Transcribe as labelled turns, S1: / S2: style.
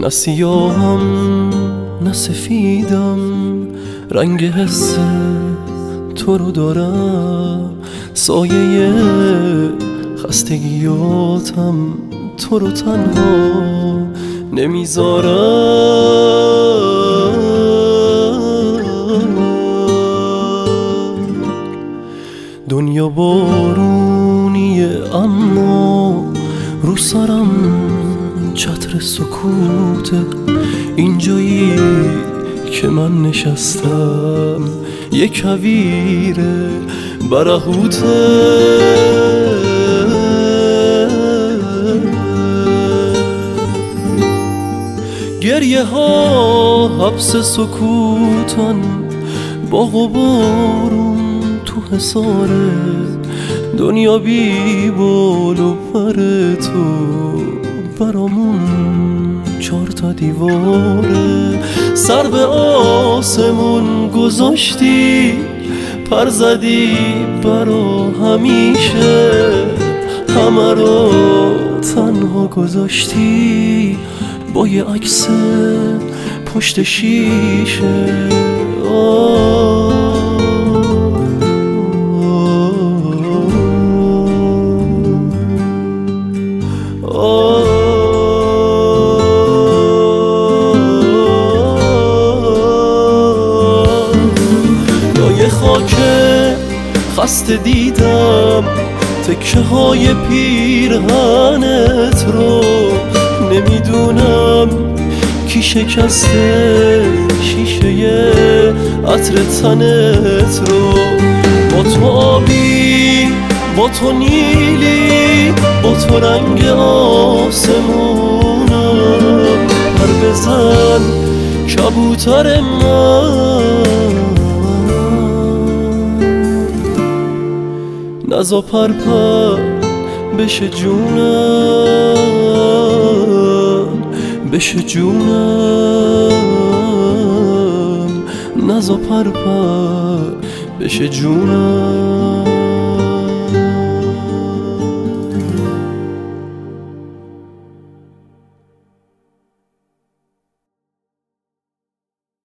S1: نه سیاهم نه سفیدم، رنگ حس تو رو دارم، سایه خستگیاتم تو رو تنها نمیذارم. دنیا بارونیه اما رو سرم چتر سکوته، اینجایی که من نشستم یک کویر برهوته. گریه ها حبس سکوتن، باغ و بارون تو حصاره، دنیا بی بال و پر تو برامون 4 تا دیواره. سر به آسمون گذاشتی، پر زدی برا همیشه، همه رو تنها گذاشتی با یه عکس پشت شیشه. لایه خاک خسته دیدم تکه های پیرهنت رو، نمیدونم کی شکسته شیشه عطر تنت رو. با تو آبی، با تو نیلی، با تو رنگ آسمونم، پر بزن کبوتر من، نزا پر بشه جونم، بشه جونم، نزا پر بشه جونم.